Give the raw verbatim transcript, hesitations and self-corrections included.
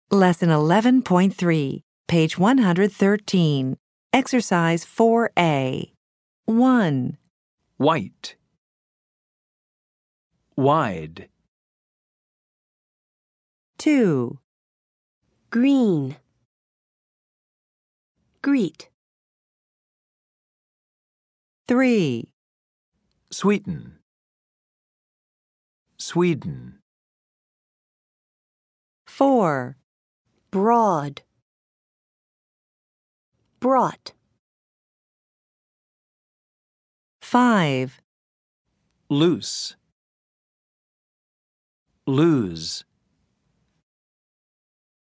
Lesson eleven point three, page one hundred thirteen. Exercise four A. one. White. Wide. two. Green. Greet. three. Sweeten. Sweden. four. Broad. Brought. five. Loose. Lose.